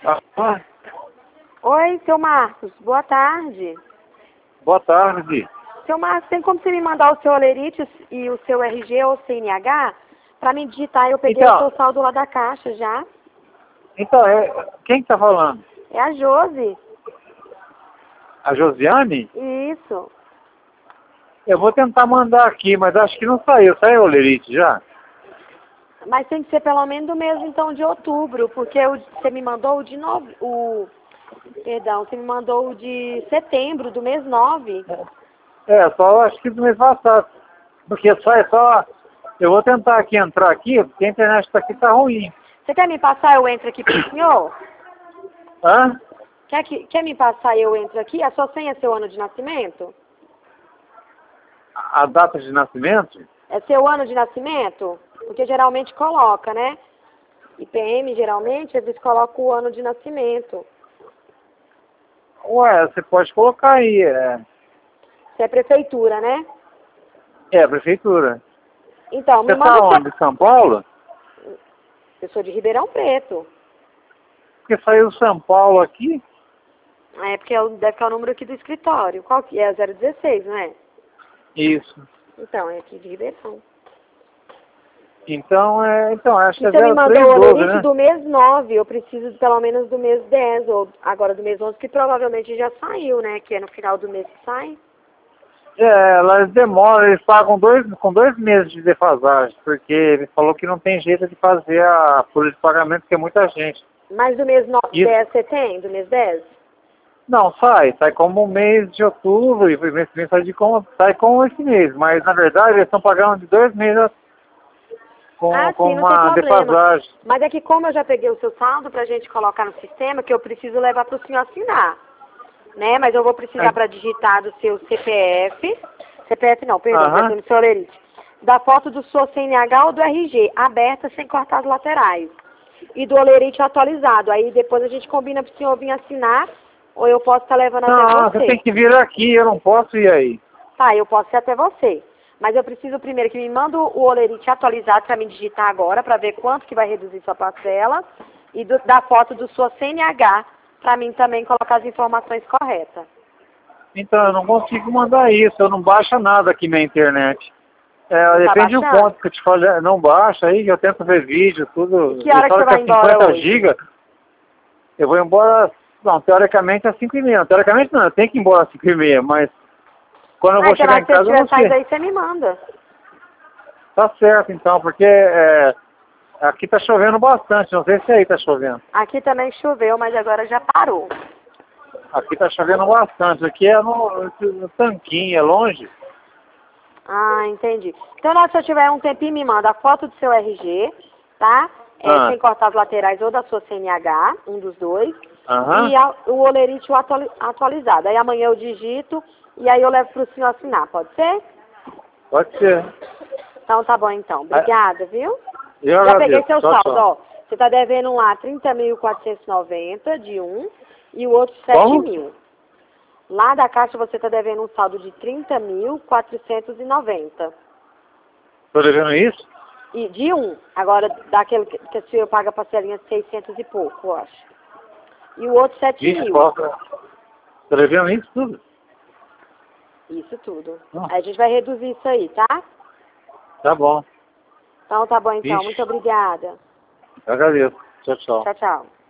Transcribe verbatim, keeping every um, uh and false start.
Ah, Oi, seu Marcos, boa tarde. boa tarde. Seu Marcos, tem como você me mandar o seu olerite e o seu R G ou C N H? Pra me digitar, eu peguei Então, o seu saldo lá da caixa já. então é, quem que tá falando? É a Josi. A Josiane? Isso. Eu vou tentar mandar aqui, mas acho que não saiu. Saiu o Lerite já? Mas tem que ser pelo menos do mês, então, de outubro, porque o, você me mandou o de nove... O, perdão, você me mandou o de setembro, do mês nove. É, só acho que do mês passado. Porque só é só... Eu vou tentar aqui entrar aqui, porque a internet tá aqui tá ruim. Você quer me passar, eu entro aqui pro senhor? Hã? Quer, que, quer me passar e eu entro aqui? A sua senha é seu ano de nascimento? A data de nascimento? É seu ano de nascimento? Porque geralmente coloca, né? I P M, geralmente, eles colocam o ano de nascimento. Ué, você pode colocar aí. É, Isso é prefeitura, né? é prefeitura. Então, me Você tá manda o seu... onde? São Paulo? Eu sou de Ribeirão Preto. Porque saiu São Paulo aqui. É porque é o- deve ficar o número aqui do escritório. Qual que é? É zero dezesseis, não é? Isso. Então, é aqui de Ribeirão. Então, é, então acho que E é você me zero mandou três o doze, olerite né? do mês nove, eu preciso pelo menos do mês dez, ou agora do mês onze, que provavelmente já saiu, né? Que é no final do mês que sai. É, elas demoram, eles pagam dois, com dois meses de defasagem, porque ele falou que não tem jeito de fazer a folha de pagamento, porque é muita gente. Mas do mês nove, Isso. dez você tem? Do mês dez? Não, sai, sai como o mês de outubro, e o mês que vem sai, de como, sai como esse mês, mas na verdade eles estão pagando de dois meses com, Ah, com sim, não tem uma problema. defasagem. Mas é que como eu já peguei o seu saldo pra gente colocar no sistema, que eu preciso levar pro senhor assinar, né? Mas eu vou precisar É. para digitar do seu C P F, C P F não, perdão, Aham. do seu olerite, da foto do seu C N H ou do R G, aberta sem cortar as laterais, e do olerite atualizado. Aí depois a gente combina pro senhor vir assinar, ou eu posso estar levando até Não, você você. tem que vir aqui, eu não posso ir aí. Tá, eu posso ir até você. Mas eu preciso primeiro que me manda o olerite atualizado para me digitar agora, para ver quanto que vai reduzir sua parcela, e do- da foto do sua C N H, para mim também colocar as informações corretas. Então, eu não consigo mandar isso, eu não baixa nada aqui na internet. É, Não tá depende do baixando? ponto que eu te falei, não baixa aí, eu tento ver vídeo, tudo. E que hora Eles que você falam que vai é embora cinquenta hoje? gigas, eu vou embora, não, teoricamente é cinco e meia. Teoricamente não, eu tenho que ir embora às cinco e meia, mas quando eu Ah, vou então chegar na em hora que você casa eu estiver não saindo sei. aí, você me manda. Tá certo então, porque é, aqui tá chovendo bastante, não sei se aí tá chovendo. Aqui também choveu, mas agora já parou. Aqui tá chovendo bastante, aqui é no, no Tanquinho, é longe. Ah, entendi. Então, na hora que você tiver um tempinho, me manda a foto do seu R G, tá? É, Ah, sem cortar as laterais ou da sua C N H, um dos dois. aham, E a- o olerite o atuali- atualizado. Aí amanhã eu digito e aí eu levo para o senhor assinar, pode ser? pode ser. Então tá bom então. Ah, Obrigada, viu? eu Já peguei agradeço, seu tchau, saldo, tchau. ó. Você tá devendo lá trinta mil quatrocentos e noventa de um e o outro sete Como? mil. Lá da caixa você tá devendo um saldo de trinta mil quatrocentos e noventa. Tô devendo isso? E de um. Agora, daquele que que o senhor paga parcelinha de seiscentos e pouco, eu acho. E o outro sete Vixe, mil. qual que é? Tô devendo isso tudo? Isso tudo. Não. Aí a gente vai reduzir isso aí, tá? Tá bom. Então tá bom então. Muito Vixe, obrigada. eu agradeço. Tchau, tchau. Tchau, tchau.